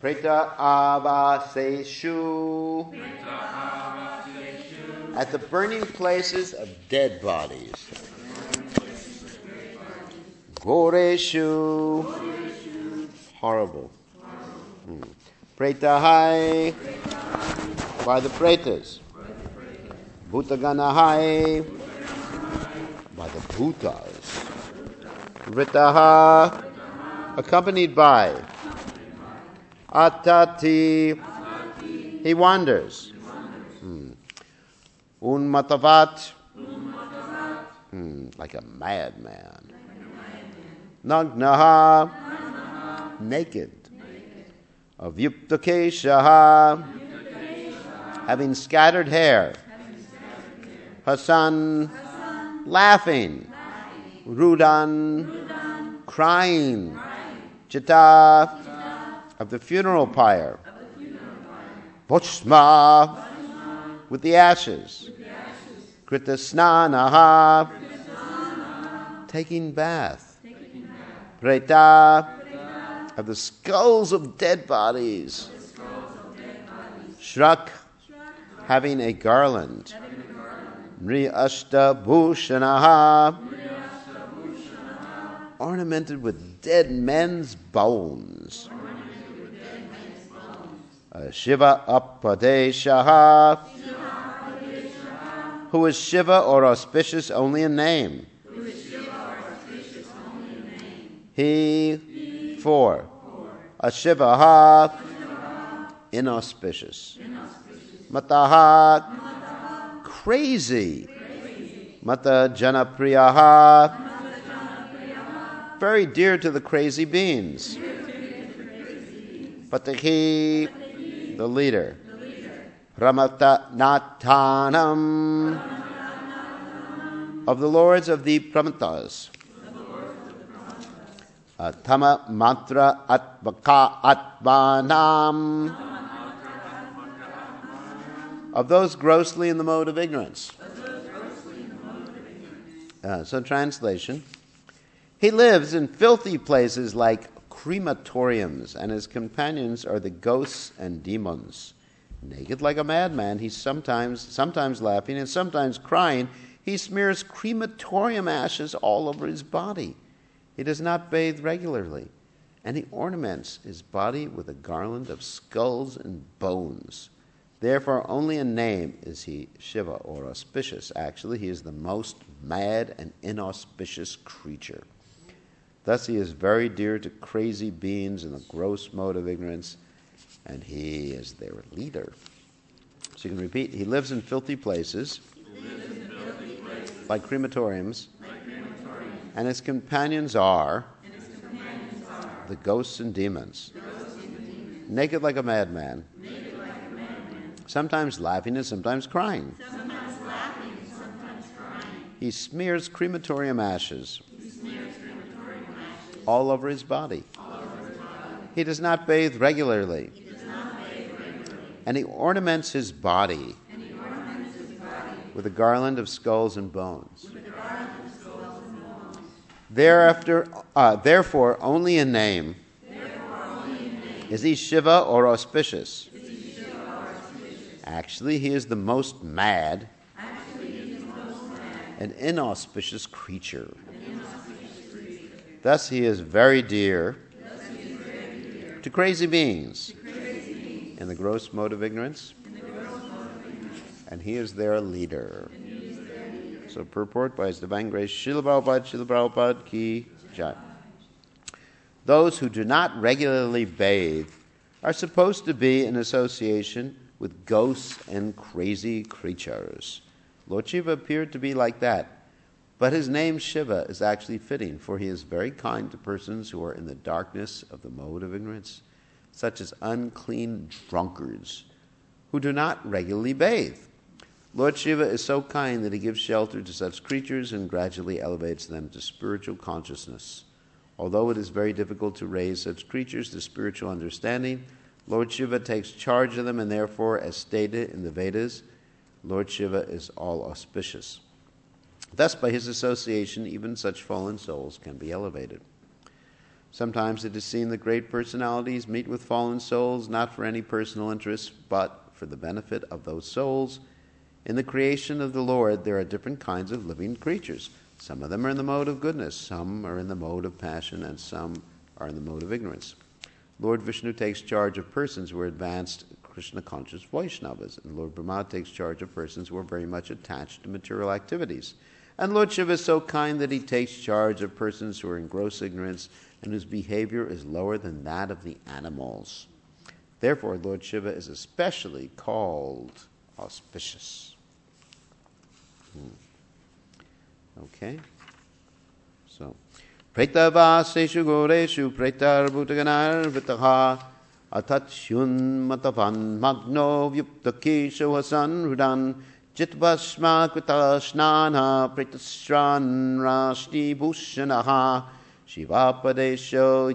Preta avaseshu. At the burning places of dead bodies. Goreshu. Horrible. Pretahai. By the pretas. Bhutaganahai. By the bhutas. Vritaha. Accompanied by. Atati. He wanders. Unmatavat. Like a madman. Nagnaha. Naked. Avyuptakeshaha. Having scattered hair. Hasan. Laughing. Rudan. Crying. Chitta. Of the funeral pyre. Bhushma. With the ashes. Kritasnanaha. Taking bath. Preta. Of the skulls of dead bodies. Shrak. Having a garland. Mriashta bhushanaha. Ornamented with dead men's bones. Shiva Apadeshaha. Who is Shiva or auspicious only in name? He. For. Ashivaha. Inauspicious. Mataha. Crazy. Mata Janapriyaha. Very dear to the crazy beings. Patahi. The leader. Ramata Natanam. Of the lords of the Pramatas. Tama Mantra Atvaka Atmanam. Of those grossly in the mode of ignorance. So translation. He lives in filthy places like crematoriums, and his companions are the ghosts and demons. Naked like a madman, he's sometimes laughing and sometimes crying. He smears crematorium ashes all over his body. He does not bathe regularly, and he ornaments his body with a garland of skulls and bones. Therefore, only in name is he Shiva, or auspicious. Actually, he is the most mad and inauspicious creature. Thus he is very dear to crazy beings in the gross mode of ignorance, and he is their leader. So you can repeat, he lives in filthy places, like crematoriums, and his companions are the ghosts and demons. Naked like a madman, sometimes laughing and sometimes crying. He smears crematorium ashes all over his body. He does not bathe regularly. And he ornaments his body with a garland of skulls and bones. Therefore, only in name is he Shiva or auspicious. Actually, he is the most mad and inauspicious creature. Thus he is very dear to crazy beings in the gross mode of ignorance, and he is their leader. So purport by His Divine Grace, Srila Prabhupada Ki Jai. Those who do not regularly bathe are supposed to be in association with ghosts and crazy creatures. Lord Shiva appeared to be like that. But his name Shiva is actually fitting, for he is very kind to persons who are in the darkness of the mode of ignorance, such as unclean drunkards who do not regularly bathe. Lord Shiva is so kind that he gives shelter to such creatures and gradually elevates them to spiritual consciousness. Although it is very difficult to raise such creatures to spiritual understanding, Lord Shiva takes charge of them, and therefore, as stated in the Vedas, Lord Shiva is all auspicious. Thus, by his association, even such fallen souls can be elevated. Sometimes it is seen that great personalities meet with fallen souls not for any personal interest, but for the benefit of those souls. In the creation of the Lord, there are different kinds of living creatures. Some of them are in the mode of goodness, some are in the mode of passion, and some are in the mode of ignorance. Lord Vishnu takes charge of persons who are advanced Krishna-conscious Vaishnavas, and Lord Brahma takes charge of persons who are very much attached to material activities. And Lord Shiva is so kind that he takes charge of persons who are in gross ignorance and whose behavior is lower than that of the animals. Therefore, Lord Shiva is especially called auspicious. Okay? So, Pretavaseshu Goreshu Pretar Bhutaganar Vitaha Atatyun Matavan Magno Vyuptakeshu Hasan Rudan Chitvasma Kritashnana Pretasran Rashti Bhushanaha Shivapadesho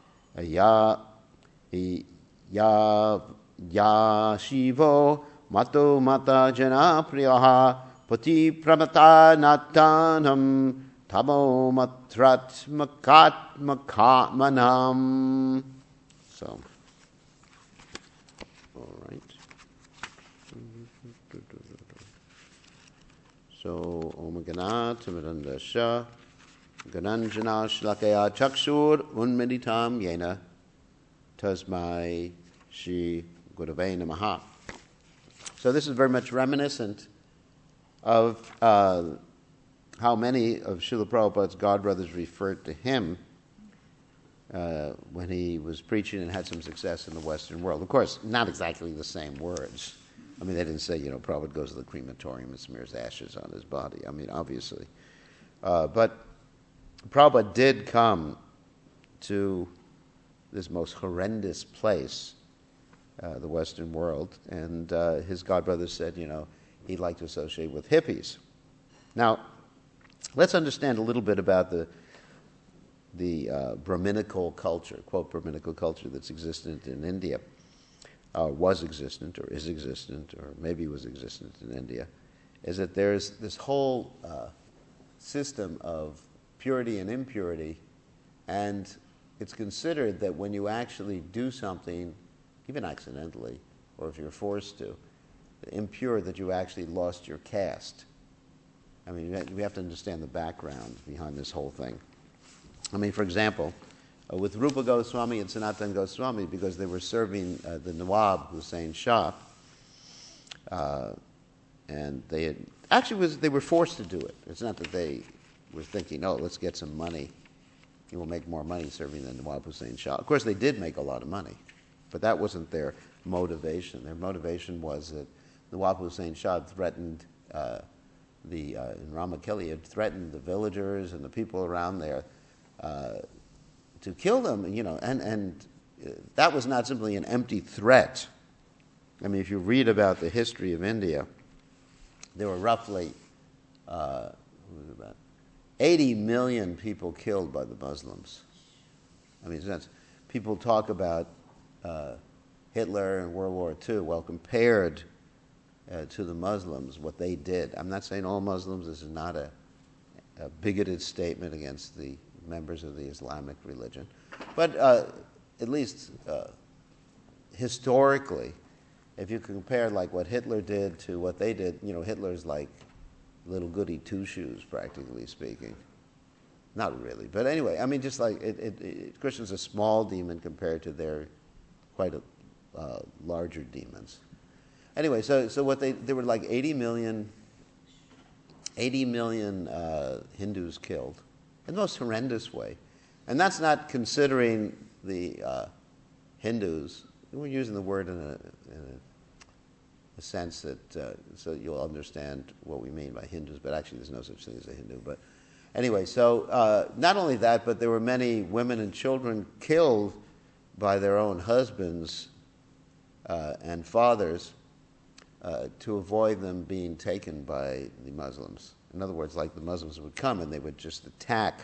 Ya Shivo Mato Mata Jana Priyaha Pati Pramata Natanam Tamo Matrat Makat Makatmanam. So, all right. So, Om Gana Timiranda Shah Gananjana Shlakaya Chakshur Unmeditam Yena Tasmai Shri Gurave Namaha. So this is very much reminiscent of how many of Srila Prabhupada's godbrothers referred to him when he was preaching and had some success in the Western world. Of course, not exactly the same words. I mean, they didn't say, Prabhupada goes to the crematorium and smears ashes on his body. I mean, obviously. But Prabhupada did come to this most horrendous place, the Western world, and his godbrother said, he'd like to associate with hippies. Now, let's understand a little bit about the Brahminical culture, quote, Brahminical culture that's existent in India, was existent, or is existent, or maybe was existent in India, is that there's this whole system of purity and impurity, and it's considered that when you actually do something, even accidentally, or if you're forced to, impure, that you actually lost your caste. I mean, we have to understand the background behind this whole thing. I mean, for example, with Rupa Goswami and Sanatana Goswami, because they were serving the Nawab Hussain Shah, and they were forced to do it. It's not that they were thinking, let's get some money. You will make more money serving the Nawab Hussain Shah. Of course, they did make a lot of money, but that wasn't their motivation. Their motivation was that Nawab Hussain Shah threatened in Ramakeli had threatened the villagers and the people around there to kill them, and that was not simply an empty threat. I mean, if you read about the history of India, there were roughly 80 million people killed by the Muslims. I mean, people talk about Hitler and World War II. Well, compared to the Muslims, what they did. I'm not saying all Muslims. This is not a bigoted statement against the members of the Islamic religion. But at least historically, if you compare like what Hitler did to what they did, Hitler's like little goody two-shoes, practically speaking. Not really, but anyway, I mean, just like Krishna's a small demon compared to their quite larger demons. Anyway, so what there were like 80 million Hindus killed in the most horrendous way, and that's not considering the Hindus. We're using the word in a sense that so you'll understand what we mean by Hindus, but actually there's no such thing as a Hindu. But anyway, so not only that, but there were many women and children killed by their own husbands and fathers to avoid them being taken by the Muslims. In other words, like the Muslims would come and they would just attack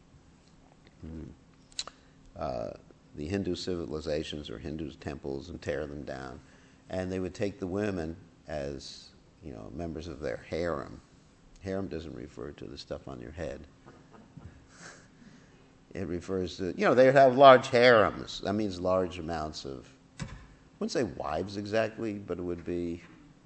the Hindu civilizations or Hindu temples and tear them down. And they would take the women as, members of their harem. Harem doesn't refer to the stuff on your head. It refers to, they would have large harems. That means large amounts of, I wouldn't say wives exactly, but it would be,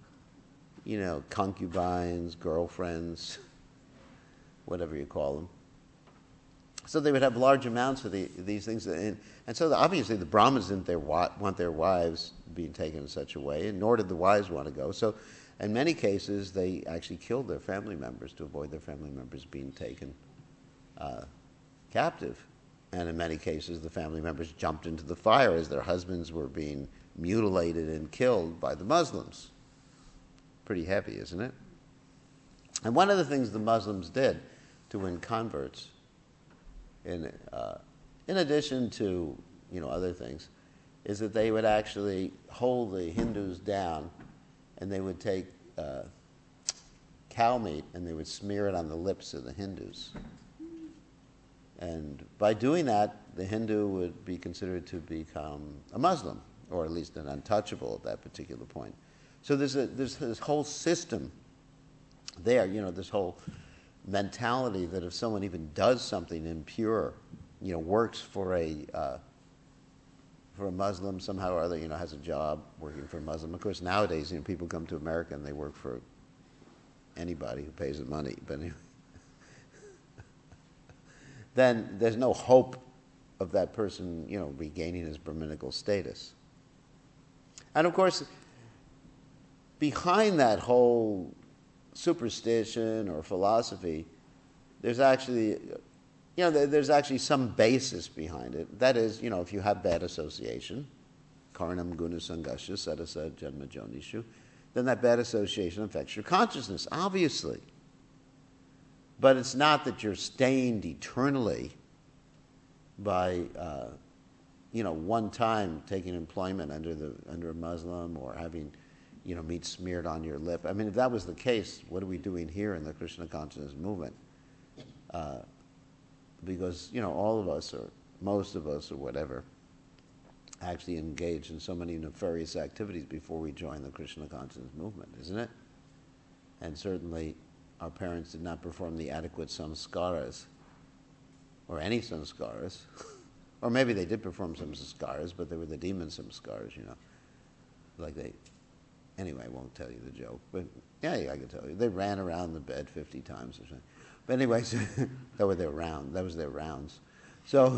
concubines, girlfriends, whatever you call them. So they would have large amounts of these things. And so obviously the Brahmins didn't want their wives being taken in such a way, and nor did the wives want to go. So in many cases, they actually killed their family members to avoid their family members being taken captive. And in many cases, the family members jumped into the fire as their husbands were being mutilated and killed by the Muslims. Pretty heavy, isn't it? And one of the things the Muslims did to win converts, in addition to other things, is that they would actually hold the Hindus down, and they would take cow meat and they would smear it on the lips of the Hindus. And by doing that, the Hindu would be considered to become a Muslim, or at least an untouchable at that particular point. So there's this whole system there, this whole mentality that if someone even does something impure, works for a Muslim somehow or other, has a job working for a Muslim. Of course, nowadays, people come to America and they work for anybody who pays them money. But anyway, then there's no hope of that person, regaining his Brahminical status. And of course, behind that whole superstition or philosophy, there's actually some basis behind it. That is, if you have bad association, karnam guna sangasha sadasa janma jonishu, then that bad association affects your consciousness, obviously. But it's not that you're stained eternally by, one time taking employment under a Muslim or having, meat smeared on your lip. I mean, if that was the case, what are we doing here in the Krishna consciousness movement? Because, all of us, or most of us, or whatever, actually engaged in so many nefarious activities before we joined the Krishna consciousness movement, isn't it? And certainly our parents did not perform the adequate samskaras, or any samskaras. Or maybe they did perform some samskaras, but they were the demon samskaras, Anyway, I won't tell you the joke, but yeah, I can tell you. They ran around the bed 50 times or something. But anyway, so that was their rounds. So,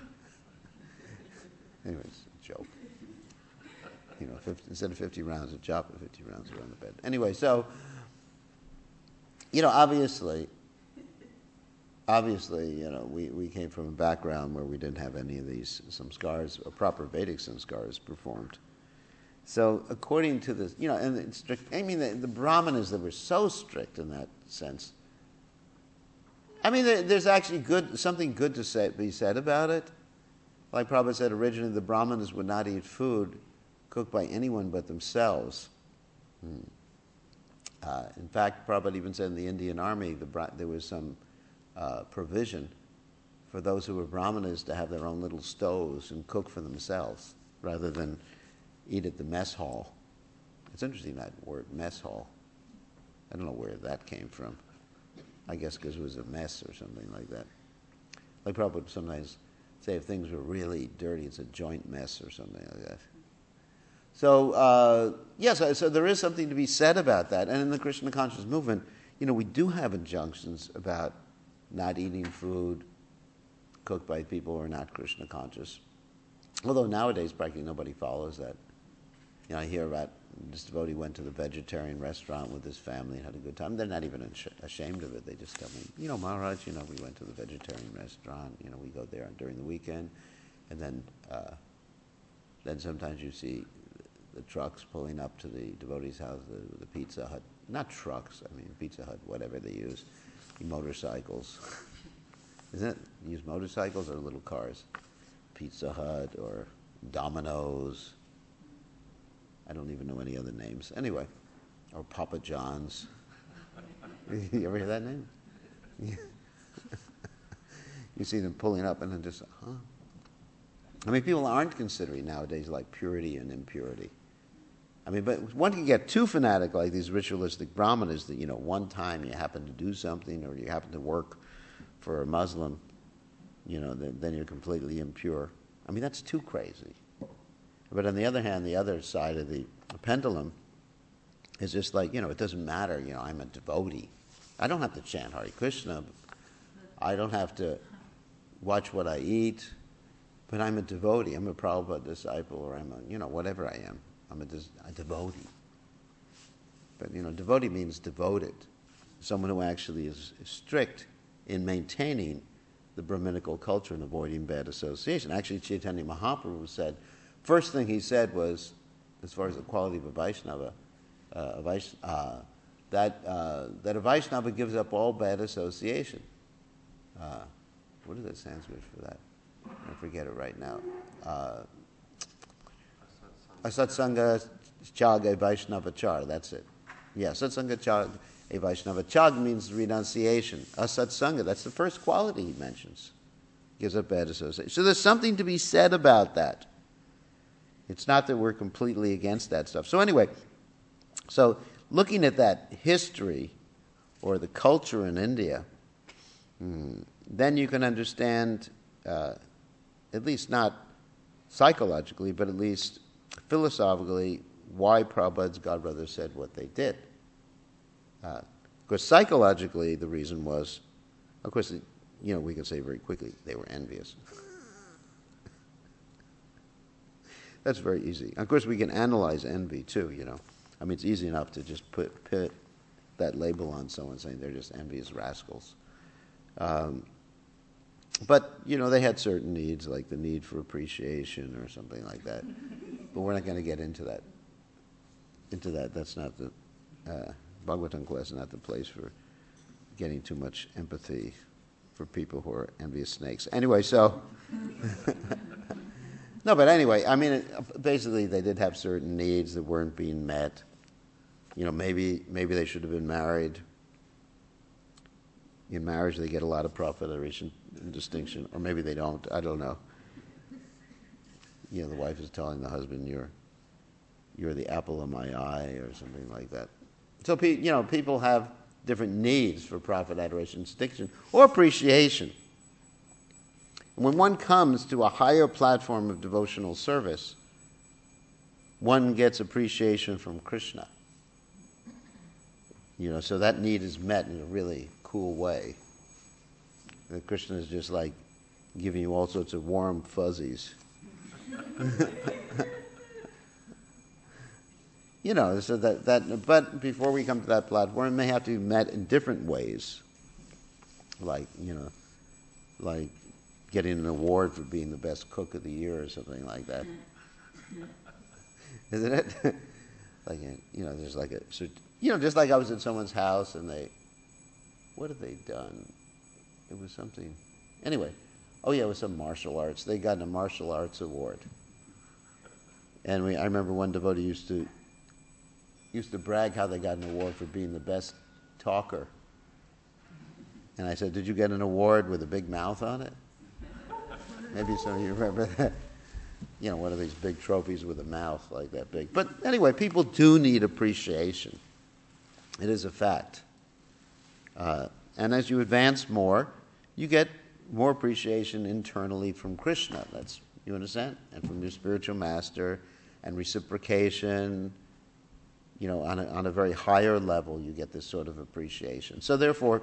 anyways, joke. Instead of 50 rounds of chopper, 50 rounds around the bed. Anyway, so, obviously, we came from a background where we didn't have any of these samskars, or proper Vedic samskars performed. So according to this, and it's strict, the Brahmanas that were so strict in that sense. There's actually something good to be said about it. Like Prabhupada said, originally the Brahmanas would not eat food cooked by anyone but themselves. In fact, Prabhupada even said in the Indian army there was some provision for those who were Brahmanas to have their own little stoves and cook for themselves rather than eat at the mess hall. It's interesting, that word, mess hall. I don't know where that came from. I guess because it was a mess or something like that. Like Prabhupada would sometimes say if things were really dirty, it's a joint mess or something like that. So, so there is something to be said about that. And in the Krishna consciousness movement, we do have injunctions about not eating food cooked by people who are not Krishna conscious. Although nowadays practically nobody follows that. I hear about this devotee went to the vegetarian restaurant with his family and had a good time. They're not even ashamed of it. They just tell me, Maharaj, we went to the vegetarian restaurant. We go there during the weekend. And then sometimes you see the trucks pulling up to the devotee's house, the Pizza Hut. Not trucks, Pizza Hut, whatever they use. Motorcycles. Isn't it? You use motorcycles or little cars? Pizza Hut or Domino's. I don't even know any other names. Anyway, or Papa John's. You ever hear that name? You see them pulling up and then just, people aren't considering nowadays like purity and impurity. But one can get too fanatic like these ritualistic brahmanas that, one time you happen to do something or you happen to work for a Muslim then you're completely impure. I mean, that's too crazy. But on the other hand, the other side of the pendulum is just like, it doesn't matter, I'm a devotee. I don't have to chant Hare Krishna. I don't have to watch what I eat, but I'm a devotee. I'm a Prabhupada disciple, or I'm a, whatever I am. I'm a devotee. But, devotee means devoted. Someone who actually is strict in maintaining the Brahminical culture and avoiding bad association. Actually, Chaitanya Mahaprabhu said, first thing he said was, as far as the quality of a Vaishnava, that a Vaishnava gives up all bad association. What is that Sanskrit for that? I forget it right now. Asatsanga Chaga Vaishnavachar, that's it. Yeah, Satsanga Chaga Vaishnavachar means renunciation. Asatsanga, that's the first quality he mentions. Gives up bad association. So there's something to be said about that. It's not that we're completely against that stuff. So anyway, looking at that history or the culture in India, then you can understand, at least not psychologically, but at least philosophically, why Prabhupada's godbrothers said what they did. Because psychologically, the reason was, of course, we can say very quickly, they were envious. That's very easy. Of course, we can analyze envy too, I mean, it's easy enough to just put that label on someone saying they're just envious rascals. But, they had certain needs, like the need for appreciation or something like that. But we're not going to get into that. That's not the Bhagavatam class, not the place for getting too much empathy for people who are envious snakes. Anyway, so... No, but anyway, I mean, basically they did have certain needs that weren't being met. Maybe they should have been married. In marriage, they get a lot of profit and distinction, or maybe they don't. I don't know. The wife is telling the husband, "You're the apple of my eye," or something like that. So people have different needs for profit, adoration, distinction, or appreciation. When one comes to a higher platform of devotional service, one gets appreciation from Krishna. So that need is met in a really cool way. And Krishna is just like giving you all sorts of warm fuzzies. So but before we come to that platform, it may have to be met in different ways. Like getting an award for being the best cook of the year or something like that. Isn't it? Like, there's like just like I was at someone's house and what had they done? It was something, anyway. Oh yeah, it was some martial arts. They got a martial arts award. And I remember one devotee used to brag how they got an award for being the best talker. And I said, "Did you get an award with a big mouth on it?" Maybe some of you remember that. One of these big trophies with a mouth like that big. But anyway, people do need appreciation. It is a fact. And as you advance more, you get more appreciation internally from Krishna. You understand? And from your spiritual master, and reciprocation. On a very higher level, you get this sort of appreciation. So therefore,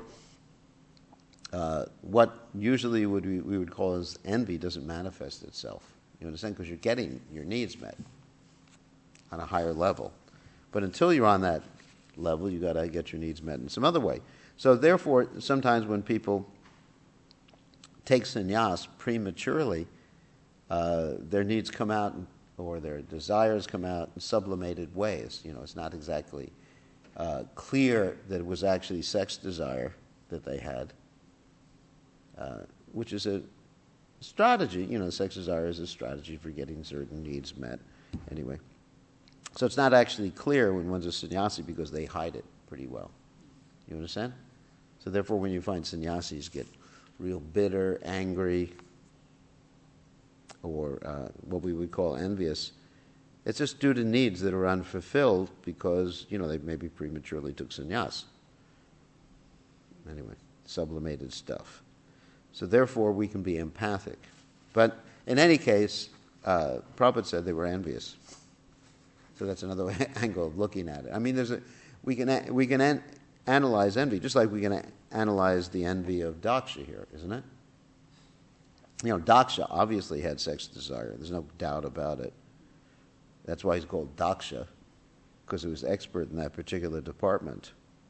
what usually we would call as envy doesn't manifest itself. You understand? Because you're getting your needs met on a higher level. But until you're on that level, you got to get your needs met in some other way. So therefore, sometimes when people take sannyas prematurely, their needs come out or their desires come out in sublimated ways. It's not exactly clear that it was actually sex desire that they had. Which is a strategy. Sex desire is a strategy for getting certain needs met. Anyway. So it's not actually clear when one's a sannyasi because they hide it pretty well. You understand? So therefore, when you find sannyasis get real bitter, angry, or what we would call envious, it's just due to needs that are unfulfilled because, they maybe prematurely took sannyas. Anyway, sublimated stuff. So therefore, we can be empathic. But in any case, Prabhupada said they were envious. So that's another angle of looking at it. I mean, we can analyze envy, just like we can analyze the envy of Daksha here, isn't it? Daksha obviously had sex desire. There's no doubt about it. That's why he's called Daksha, because he was expert in that particular department.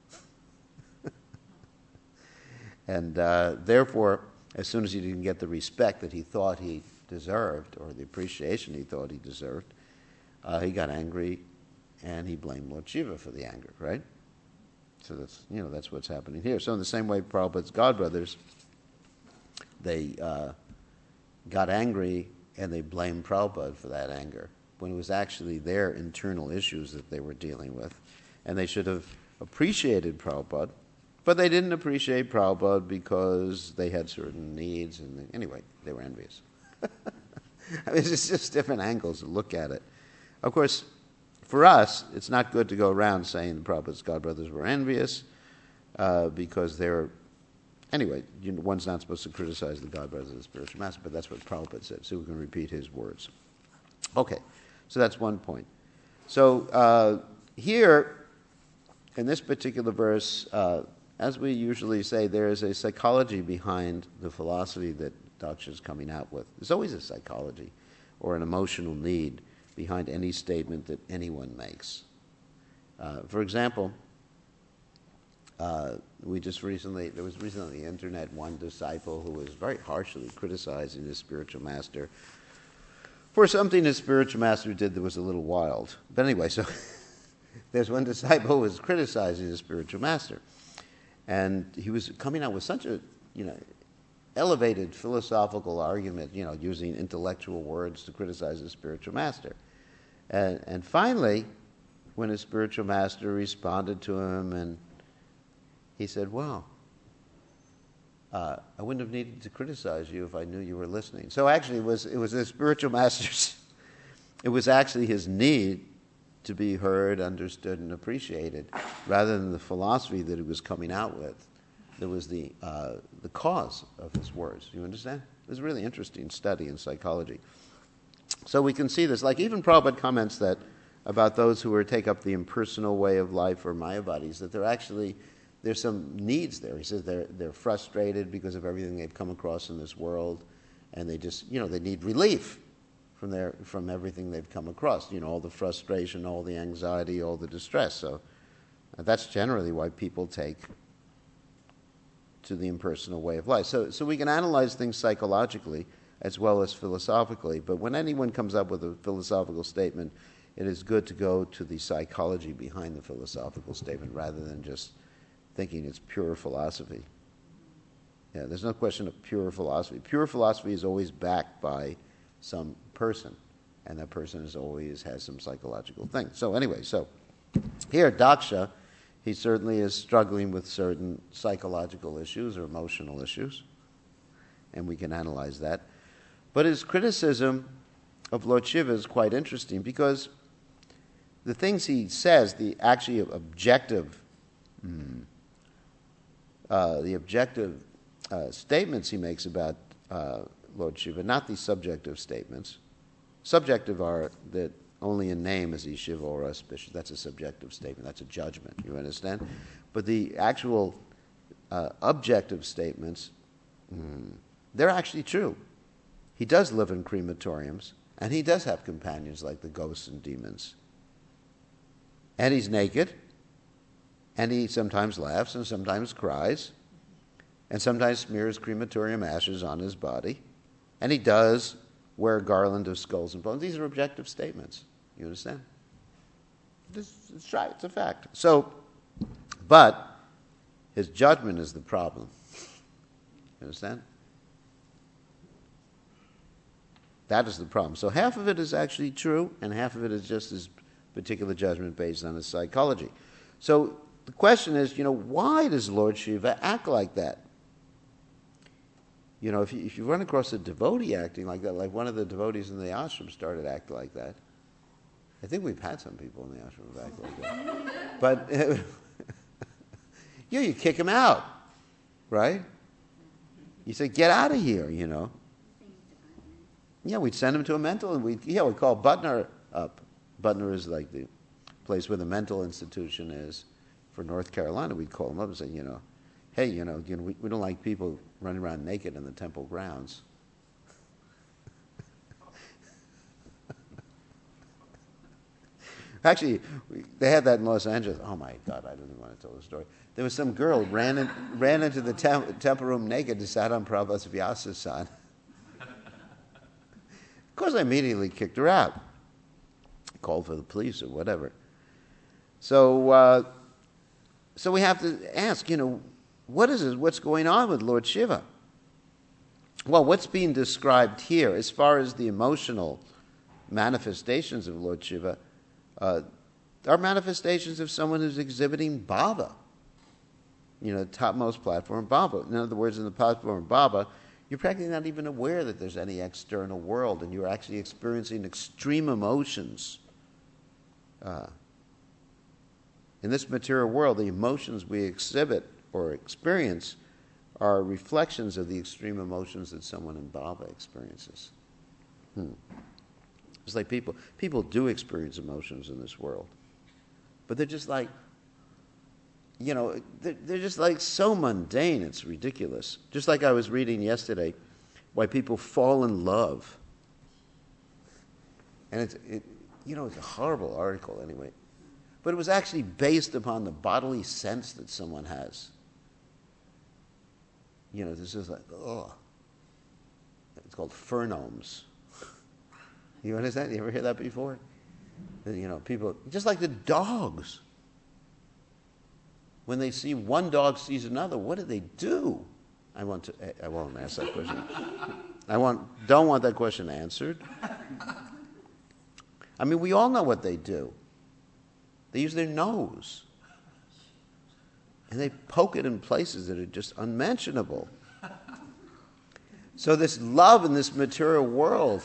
And therefore, as soon as he didn't get the respect that he thought he deserved, or the appreciation he thought he deserved, he got angry, and he blamed Lord Shiva for the anger, right? So that's what's happening here. So in the same way, Prabhupada's godbrothers, they got angry, and they blamed Prabhupada for that anger, when it was actually their internal issues that they were dealing with. And they should have appreciated Prabhupada, but they didn't appreciate Prabhupada because they had certain needs, and anyway, they were envious. I mean, it's just different angles to look at it. Of course, for us, it's not good to go around saying the Prabhupada's godbrothers were envious, because they're... Anyway, one's not supposed to criticize the godbrothers of the spiritual master, but that's what Prabhupada said, so we can repeat his words. Okay, so that's one point. So here, in this particular verse, as we usually say, there is a psychology behind the philosophy that Daksha is coming out with. There's always a psychology or an emotional need behind any statement that anyone makes. For example, there was recently on the internet one disciple who was very harshly criticizing his spiritual master for something his spiritual master did that was a little wild. But anyway, so there's one disciple who was criticizing his spiritual master. And he was coming out with such a, elevated philosophical argument, using intellectual words to criticize his spiritual master. And finally, when his spiritual master responded to him, and he said, "Well, I wouldn't have needed to criticize you if I knew you were listening." So actually, it was the spiritual master's, it was actually his need to be heard, understood, and appreciated, rather than the philosophy that he was coming out with. That was the cause of his words. You understand? It was a really interesting study in psychology. So we can see this. Like even Prabhupada comments that about those who take up the impersonal way of life, or Mayavadis, that there's some needs there. He says they're frustrated because of everything they've come across in this world, and they just, they need relief from everything they've come across. All the frustration, all the anxiety, all the distress. So that's generally why people take to the impersonal way of life. So we can analyze things psychologically as well as philosophically, but when anyone comes up with a philosophical statement, it is good to go to the psychology behind the philosophical statement rather than just thinking it's pure philosophy. Yeah, there's no question of pure philosophy. Pure philosophy is always backed by some person, and that person has some psychological thing. So anyway, here Daksha, he certainly is struggling with certain psychological issues or emotional issues, and we can analyze that. But his criticism of Lord Shiva is quite interesting, because the things he says, the objective statements he makes about Lord Shiva, not the subjective statements. Subjective are that only in name is he Shiva or auspicious. That's a subjective statement. That's a judgment. You understand? But the actual objective statements, they're actually true. He does live in crematoriums, and he does have companions like the ghosts and demons. And he's naked, and he sometimes laughs and sometimes cries, and sometimes smears crematorium ashes on his body, and he does wear a garland of skulls and bones. These are objective statements. You understand? It's right. It's a fact. But his judgment is the problem. You understand? That is the problem. So half of it is actually true, and half of it is just his particular judgment based on his psychology. So the question is, why does Lord Shiva act like that? If you run across a devotee acting like that, like one of the devotees in the ashram started acting like that. I think we've had some people in the ashram who act like that. But you kick him out, right? You say, get out of here, Yeah, we'd send him to a mental, and we'd call Butner up. Butner is like the place where the mental institution is for North Carolina. We'd call him up and say, hey, we don't like people running around naked in the temple grounds. Actually, they had that in Los Angeles. Oh my God, I don't even want to tell the story. There was some girl ran into the temple room naked and sat on Prabhupada's Vyasasan. Of course, I immediately kicked her out. Called for the police or whatever. So we have to ask, what is this? What's going on with Lord Shiva? Well, what's being described here, as far as the emotional manifestations of Lord Shiva, are manifestations of someone who's exhibiting bhava. The topmost platform, bhava. In other words, in the platform of bhava, you're practically not even aware that there's any external world, and you're actually experiencing extreme emotions. In this material world, the emotions we exhibit or experience are reflections of the extreme emotions that someone in bhava experiences. It's like people do experience emotions in this world, but they're just like, they're just like so mundane, it's ridiculous. Just like I was reading yesterday, why people fall in love. And it's a horrible article anyway. But it was actually based upon the bodily sense that someone has. This is like, it's called pheromones. You understand? You ever hear that before? People, just like the dogs. When they see one dog sees another, what do they do? I won't ask that question. Don't want that question answered. I mean, we all know what they do. They use their nose. And they poke it in places that are just unmentionable. So this love in this material world,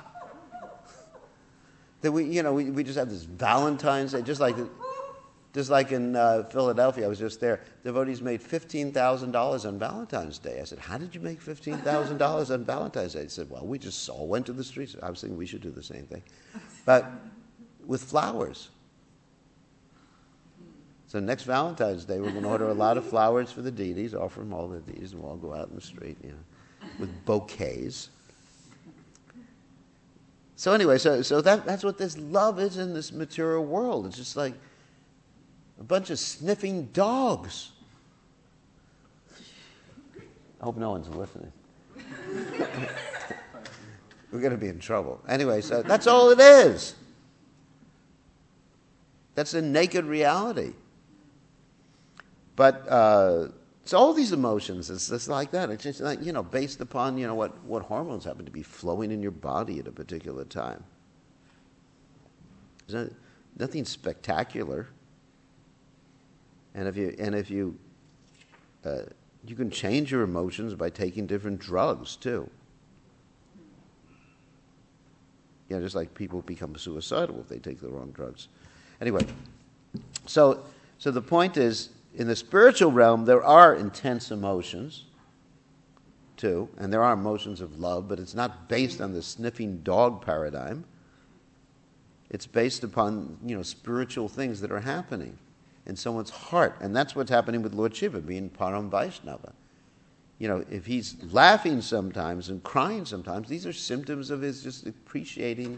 that we just have this Valentine's Day, just like in Philadelphia. I was just there. Devotees made $15,000 on Valentine's Day. I said, how did you make $15,000 on Valentine's Day? They said, well, we just all went to the streets. I was thinking we should do the same thing. But with flowers. So next Valentine's Day, we're going to order a lot of flowers for the deities, offer them all the deities, and we'll all go out in the street, with bouquets. So anyway, so that's what this love is in this material world. It's just like a bunch of sniffing dogs. I hope no one's listening. We're going to be in trouble. Anyway, so that's all it is. That's a naked reality. But so all these emotions, it's just like that. It's just like, based upon, what hormones happen to be flowing in your body at a particular time. There's nothing spectacular. And if you you can change your emotions by taking different drugs too. Just like people become suicidal if they take the wrong drugs. Anyway, so the point is, in the spiritual realm, there are intense emotions too, and there are emotions of love, but it's not based on the sniffing dog paradigm. It's based upon, spiritual things that are happening in someone's heart. And that's what's happening with Lord Shiva, being Param Vaishnava. If he's laughing sometimes and crying sometimes, these are symptoms of his just appreciating,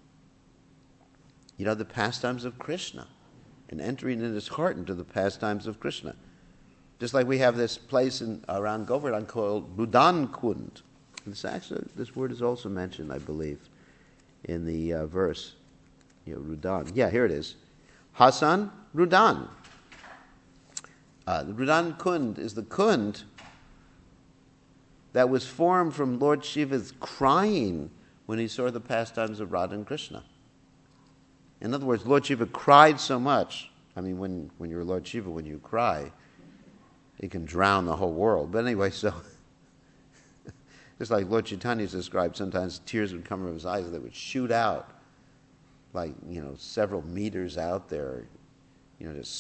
the pastimes of Krishna and entering in his heart into the pastimes of Krishna. Just like we have this place around Govardhan called Rudan Kund. This word is also mentioned, I believe, in the verse. Rudan. Yeah, here it is. Hasan Rudan. The Rudan Kund is the Kund that was formed from Lord Shiva's crying when he saw the pastimes of Radha and Krishna. In other words, Lord Shiva cried so much. I mean, when you're Lord Shiva, when you cry, it can drown the whole world. But anyway, so just like Lord Chaitanya is described, sometimes tears would come from his eyes that would shoot out, like, several meters out there,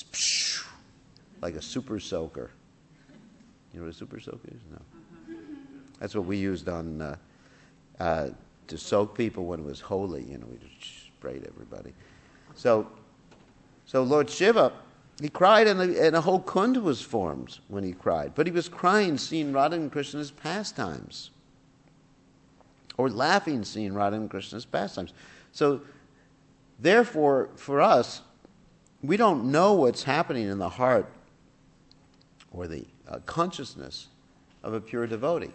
just like a super soaker. You know what a super soaker is? No. That's what we used on to soak people when it was holy. We just sprayed everybody. So Lord Shiva, he cried, and a whole kunda was formed when he cried. But he was crying, seeing Radha and Krishna's pastimes, or laughing, seeing Radha and Krishna's pastimes. So, therefore, for us, we don't know what's happening in the heart or the consciousness of a pure devotee.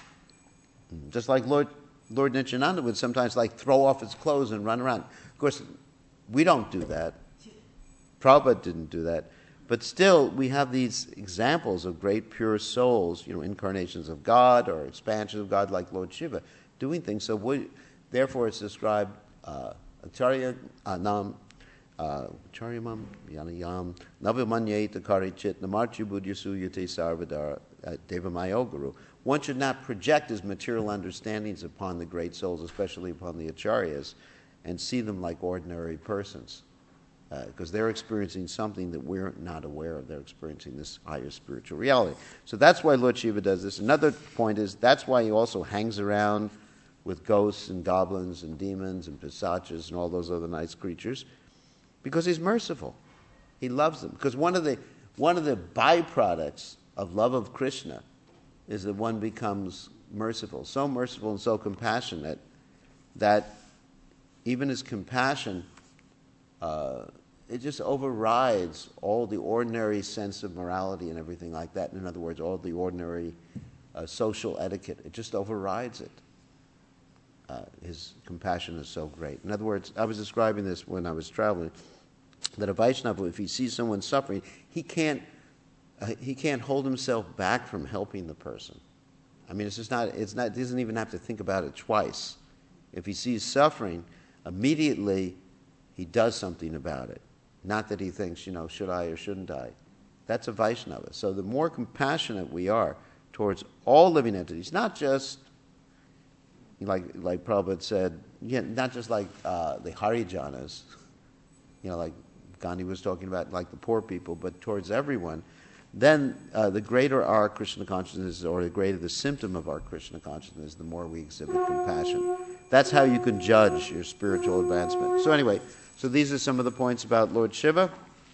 Just like Lord Nityananda would sometimes throw off his clothes and run around. Of course, we don't do that. Prabhupada didn't do that. But still, we have these examples of great pure souls, incarnations of God or expansions of God like Lord Shiva, doing things. So therefore it's described Acharya Nam Charyamam Yanayam Navimanyeta Karichit Namarchi Buddhyasu Yate Sarvadara Devamayogaru. One should not project his material understandings upon the great souls, especially upon the Acharyas, and see them like ordinary persons. Because they're experiencing something that we're not aware of. They're experiencing this higher spiritual reality. So that's why Lord Shiva does this. Another point is that's why he also hangs around with ghosts and goblins and demons and pisachas and all those other nice creatures, because he's merciful. He loves them. Because one of the byproducts of love of Krishna is that one becomes merciful and so compassionate that even his compassion it just overrides all the ordinary sense of morality and everything like that. In other words, all the ordinary social etiquette. It just overrides it. His compassion is so great. In other words, I was describing this when I was traveling, that a Vaishnava, if he sees someone suffering, he can't hold himself back from helping the person. I mean, he doesn't even have to think about it twice. If he sees suffering, immediately he does something about it. Not that he thinks, should I or shouldn't I? That's a Vaishnava. So the more compassionate we are towards all living entities, not just, like Prabhupada said, not just like the Harijanas, like Gandhi was talking about, like the poor people, but towards everyone, then the greater our Krishna consciousness, or the greater the symptom of our Krishna consciousness, the more we exhibit compassion. That's how you can judge your spiritual advancement. So anyway, so these are some of the points about Lord Shiva.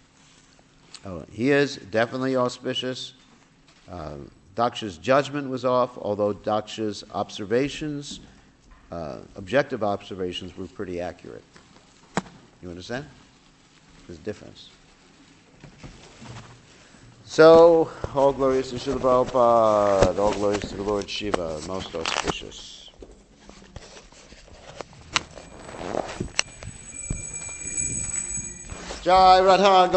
He is definitely auspicious. Daksha's judgment was off, although Daksha's observations, objective observations, were pretty accurate. You understand? There's a difference. So, all glories to Srila Prabhupada, all glories to the Lord Shiva, most auspicious. Jai Radha